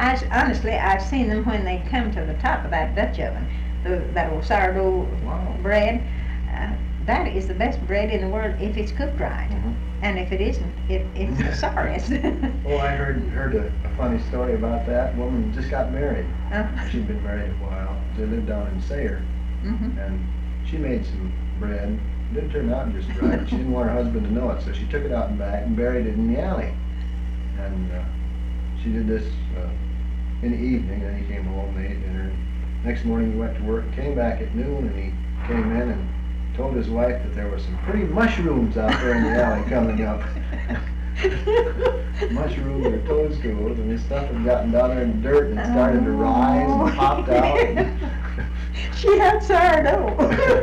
Honestly, I've seen them when they come to the top of that Dutch oven, that old sourdough bread. That is the best bread in the world if it's cooked right. And if it isn't, it's the sorriest. Oh, I heard a funny story about that. Woman just got married. She'd been married a while. They lived down in Sayre. And she made some bread. It didn't turn out just right. She didn't want her husband to know it, so she took it out and back and buried it in the alley. And she did this in the evening, and he came home, they ate dinner. Next morning he went to work, came back at noon, and he came in and told his wife that there were some pretty mushrooms out there in the alley coming up. Mushrooms or toadstools, and his stuff had gotten down there in the dirt and it started to rise and popped out. She had sourdough.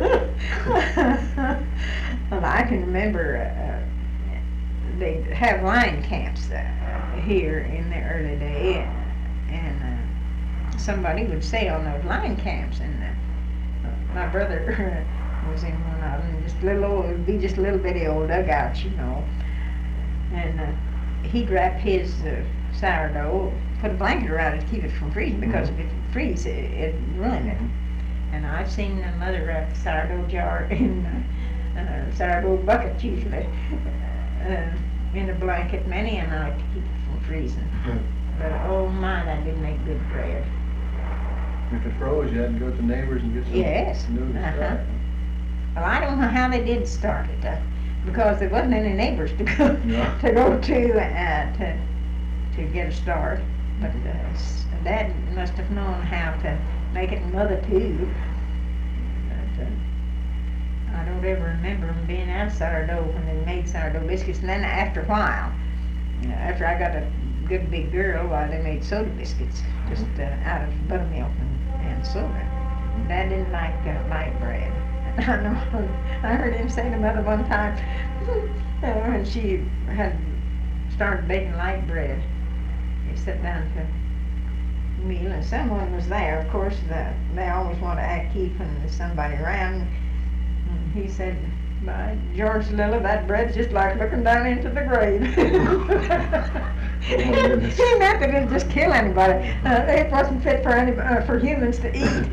Well, I can remember they'd have line camps here in the early day, and somebody would stay on those line camps, and my brother was in one of them, just little old, it would be just little bitty old dugouts, you know, and he'd wrap his sourdough, put a blanket around it to keep it from freezing, because if it freezes, it'd ruin it. And I've seen my mother wrap the sourdough jar in sourdough bucket, usually, in a blanket, many a night to keep it from freezing. But oh my, that did make good bread. If it froze, you had to go to the neighbors and get some new stuff. Well, I don't know how they did start it, because there wasn't any neighbors to go to get a start. But Dad must have known how to make it, and Mother too. But I don't ever remember them being out of sourdough when they made sourdough biscuits. And then after a while, after I got a good big girl, they made soda biscuits just out of buttermilk and soda. Dad didn't like light bread. I heard him say to Mother one time when she had started baking light bread, he sat down to a meal and someone was there. Of course, they always want to act keep when there's somebody around. And he said, "By George Lily, that bread's just like looking down into the grave." He meant that it'd just kill anybody. It wasn't fit for humans to eat.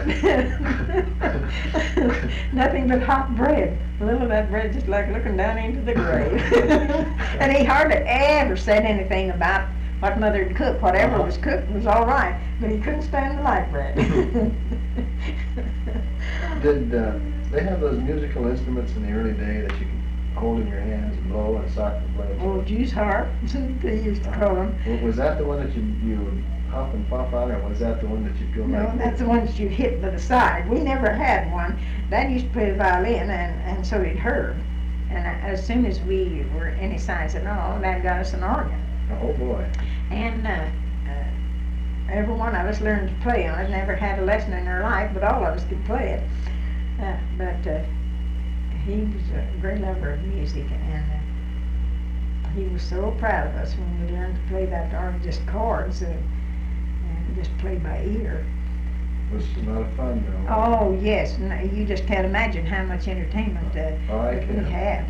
Nothing but hot bread. A little of that bread just like looking down into the grave. And he hardly ever said anything about what Mother had cooked. Whatever was cooked was all right, but he couldn't stand the light bread. Did they have those musical instruments in the early day that you could hold in your hands and blow and sock and play? Oh, juice harp, they used to call them. Was that the one that you would huff and puff on, or was that the one that you'd go No, like that's the one that you hit by the side. We never had one. Dad used to play the violin, and so did Herb. And as soon as we were any size at all, Dad got us an organ. Oh boy. And every one of us learned to play on it. Never had a lesson in our life, but all of us could play it. But he was a great lover of music, and he was so proud of us when we learned to play that organ, just chords, and just play by ear. It was a lot of fun, though. Oh yes, you just can't imagine how much entertainment we had.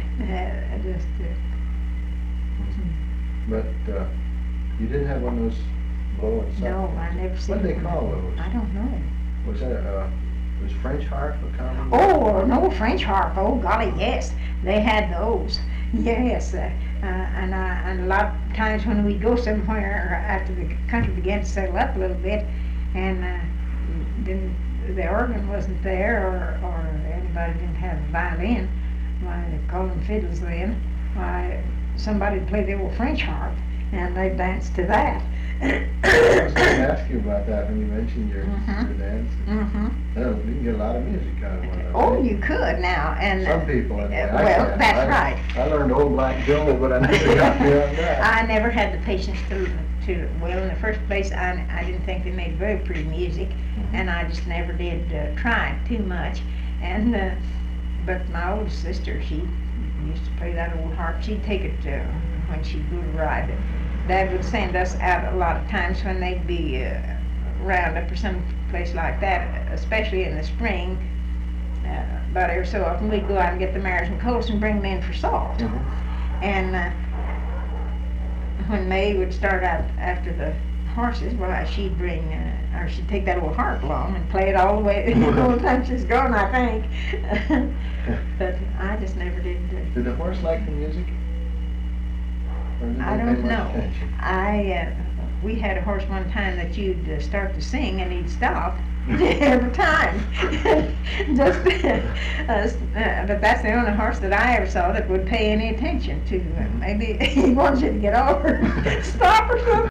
But you didn't have one of those blow and sock? No, I never seen What did they call those? I don't know. Was that was French harp a common? Oh, no, French harp. Oh, golly, yes. They had those. Yes. And a lot of times when we go somewhere after the country began to settle up a little bit, and then the organ wasn't there, or anybody didn't have a violin, why, they called them fiddles then, why, somebody would play the old French harp, and they'd dance to that. I was going to ask you about that when you mentioned your dance. You can get a lot of music out of one of those. Oh, you could now. And some people, anyway. Well, that's right. I learned Old Black Joe, but I never got beyond that. I never had the patience to well, in the first place, I didn't think they made very pretty music, and I just never did try too much. And but my oldest sister, she used to play that old harp. She'd take it when she'd go to ride it. Dad would send us out a lot of times when they'd be round up or some place like that, especially in the spring. About every so often we'd go out and get the mares and colts and bring them in for salt. And when May would start out after the horses, well, she'd bring, or she'd take that old harp along and play it all the way, the whole time she's gone, I think. But I just never did. Did the horse like the music? Or did I they don't pay much know. attention? We had a horse one time that you'd start to sing and he'd stop every time. Just, but that's the only horse that I ever saw that would pay any attention to. Maybe he wanted you to get over, stop or something.